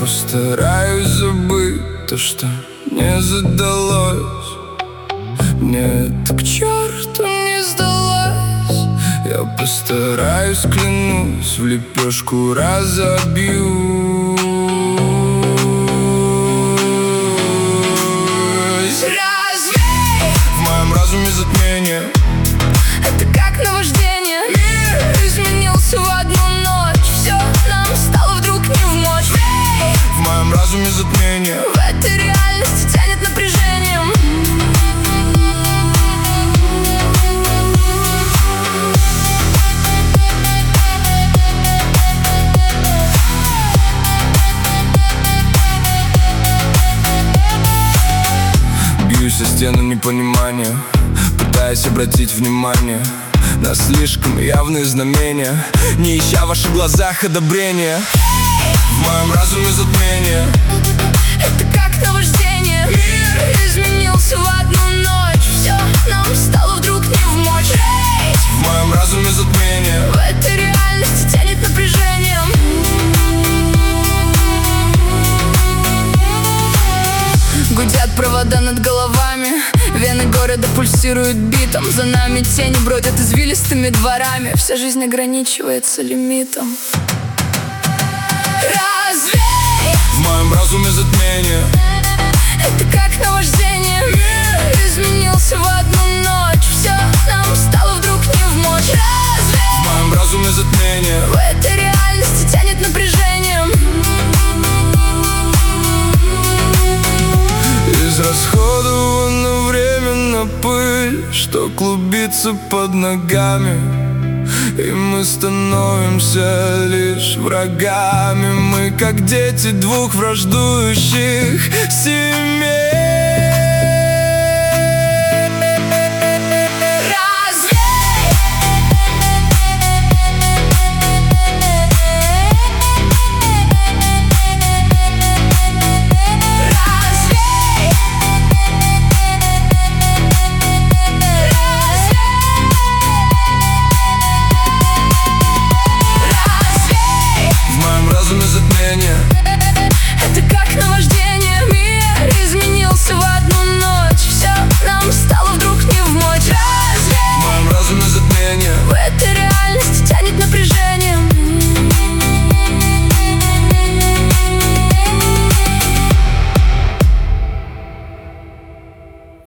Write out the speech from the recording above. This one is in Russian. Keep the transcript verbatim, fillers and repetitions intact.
постараюсь забыть то, что не задалось. Мне это к черту не сдалось. Я постараюсь, клянусь, в лепешку разобью. Развей в моем разуме затмение. Это как наваждение. Мир изменился в одну ночь. Все нам стало вдруг не в мочь. в моем разуме затмение. В этой реальности тянет напряжением. Бьюсь о стену непонимания, пытаясь обратить внимание на слишком явные знамения, не ища в ваших глазах одобрения. В моем разуме затмение. Это как наваждение. Мир изменился в одну ночь. Все нам стало вдруг не в мочь. в моем разуме затмение. В этой реальности тянет напряжением. Гудят провода над головами, вены города пульсируют битом. За нами тени бродят извилистыми дворами. Вся жизнь ограничивается лимитом. Развей В моем разуме затмение. это как наваждение. Мир изменился в одну ночь. Все нам стало вдруг не в мочь. Развей в моем разуме затмение. в этой реальности тянет напряжением. Израсходовано время на пыль, что клубится под ногами, и мы становимся лишь врагами. Мы как дети двух враждующих семей.